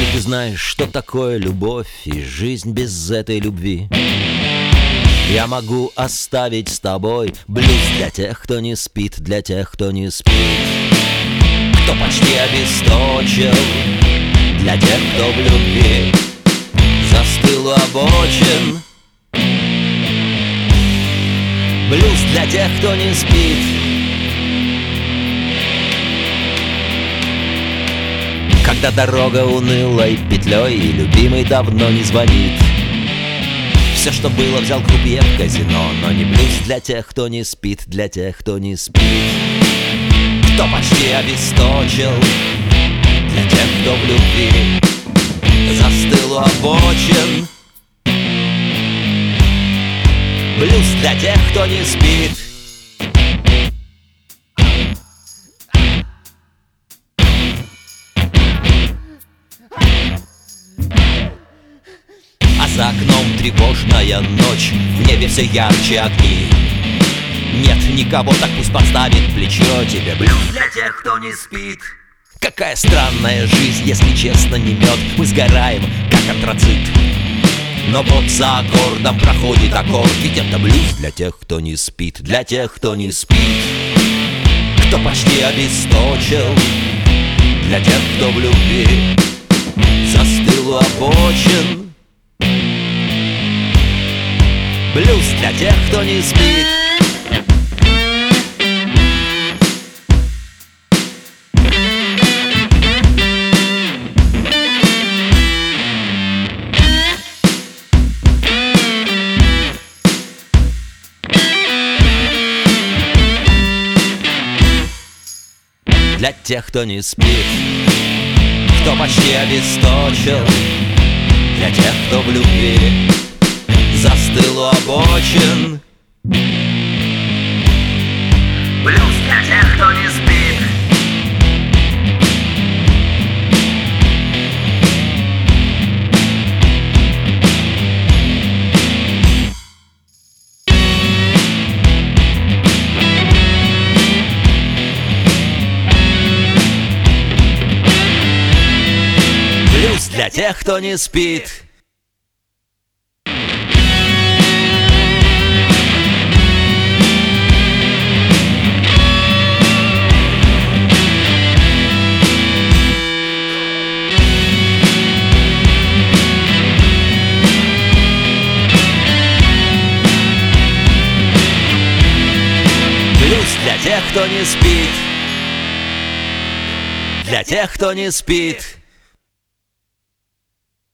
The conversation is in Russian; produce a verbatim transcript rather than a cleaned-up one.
Если ты знаешь, что такое любовь и жизнь без этой любви, я могу оставить с тобой блюз для тех, кто не спит, для тех, кто не спит, кто почти обесточил, для тех, кто в любви застыл у обочин. Блюз для тех, кто не спит. Когда дорога унылой петлей и любимый давно не звонит, все, что было, взял крупье в казино, но не блюз для тех, кто не спит, для тех, кто не спит, кто почти обесточил, для тех, кто в любви застыл у обочин. Блюз для тех, кто не спит. А за окном тревожная ночь, в небе все ярче огни. Нет никого, так пусть подставит плечо тебе. Блюз для тех, кто не спит. Какая странная жизнь, если честно, не мед. Мы сгораем, как антрацит. Но вот за аккордом проходит аккорд. Ведь это блюз для тех, кто не спит, для тех, кто не спит, кто почти обесточил, для тех, кто в любви застыл у обочин. Блюз для тех, кто не спит. Для тех, кто не спит, кто почти обесточил, для тех, кто в любви застыл у обочин. Блюз для тех, кто не спит. Блюз для тех, кто не спит. Блюз для тех, кто не спит. Для тех, кто не спит.